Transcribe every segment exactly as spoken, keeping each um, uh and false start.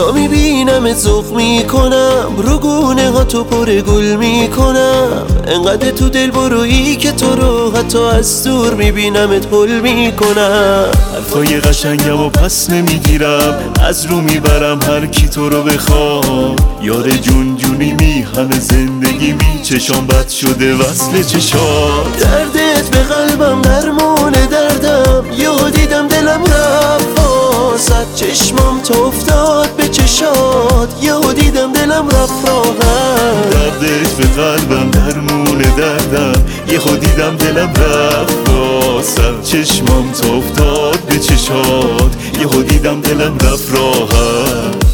تا میبینم ذوق میکنم، رو گونه ها تو پر گل میکنم. انقدر تو دل برویی که تو رو حتی از دور میبینمت حل میکنم. حرفای قشنگم و پس نمیگیرم، از رو میبرم هر کی تو رو بخوام. یار جون جونی می همه زندگی می، چشام بد شده وصل چشام. دردت به قلبم درمون دردم، یهو دیدم دلم رفت واسد. چشمام تو افتاد به چشات، یهو دیدم دلم رفت راحت. دردت به قلبم درمون دردم، یهو دیدم دلم رفت واسد. چشمام تو افتاد به چشات، یهو دیدم دلم رفت راحت.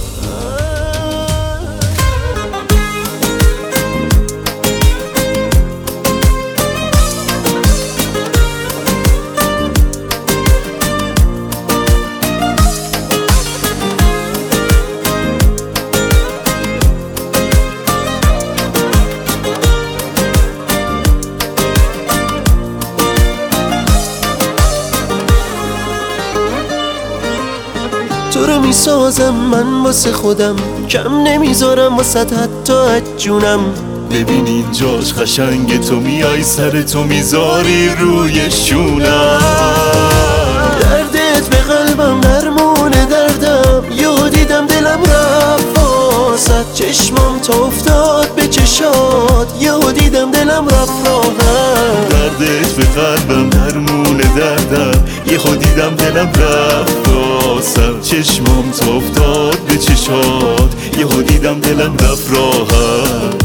تو رو میسازم من واسه خودم، کم نمیذارم واسه حتی از جونم. ببین اینجاش قشنگ، تو میای سر تو میذاری روی شونم. دردت به قلبم درمون دردم، یهو دیدم دلم رفت واسد. چشمام تو افتاد به چشات، یهو دیدم دلم رفت راحت. دردت به قلبم درمون دردم، یهو دیدم دلم رفت واسد. چشمام تو افتاد به چشات، یهو دیدم دلم رفت راحت.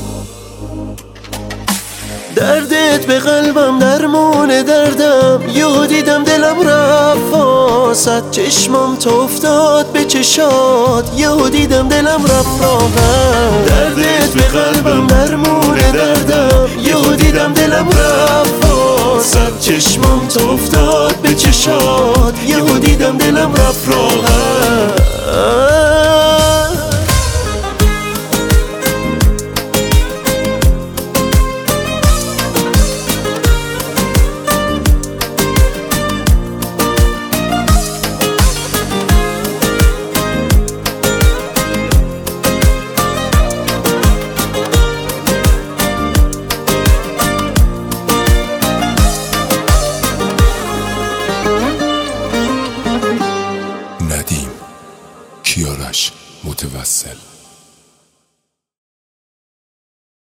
دردت به قلبم درمون دردم، یهو دیدم دلم رفت واسد. چشمام تو افتاد به چشات، یهو دیدم دلم رفت راحت. دردت به قلبم درمون دردم، یهو دیدم دلم رفت واسد. چشمام تو افتاد به چشات، یهو دیدم دلم رفت راحت.